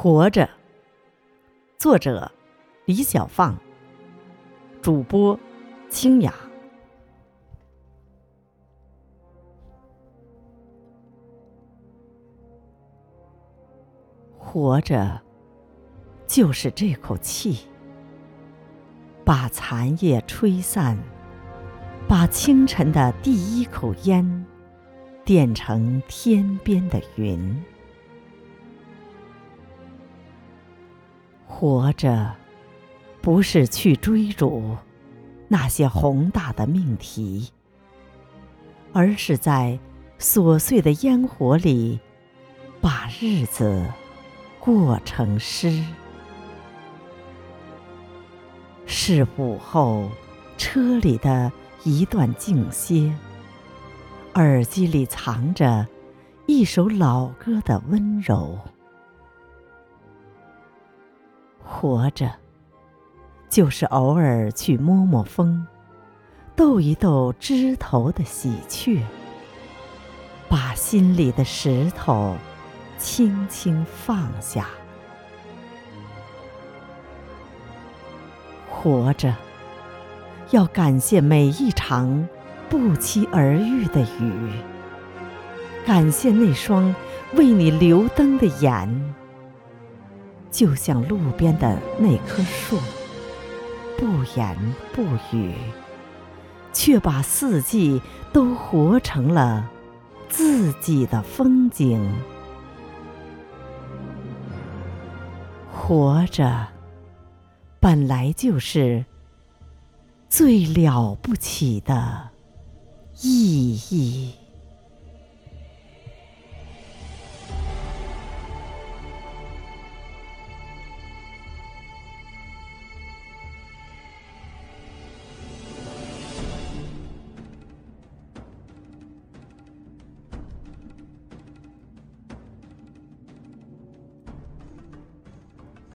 活着，作者李小放，主播清雅。活着，就是这口气，把残叶吹散，把清晨的第一口烟点成天边的云。活着，不是去追逐那些宏大的命题，而是在琐碎的烟火里，把日子过成诗。是午后车里的一段静歇，耳机里藏着一首老歌的温柔。活着，就是偶尔去摸摸风，逗一逗枝头的喜鹊，把心里的石头轻轻放下。活着，要感谢每一场不期而遇的雨，感谢那双为你留灯的眼，就像路边的那棵树，不言不语，却把四季都活成了自己的风景。活着，本来就是最了不起的意义。